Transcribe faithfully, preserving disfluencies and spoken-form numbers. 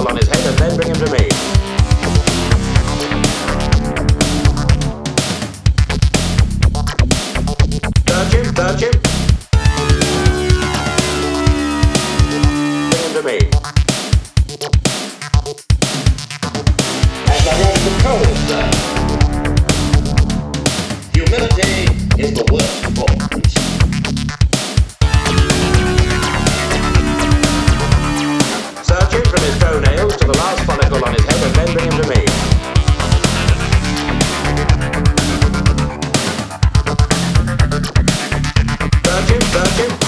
follicle on his head and then bring him to me. Touch him, touch him. Bring him to me. As I run control, sir. Humility is the worst fault. Search him from his toenails to the last follicle on his head and then bring him to me. Search him, search him.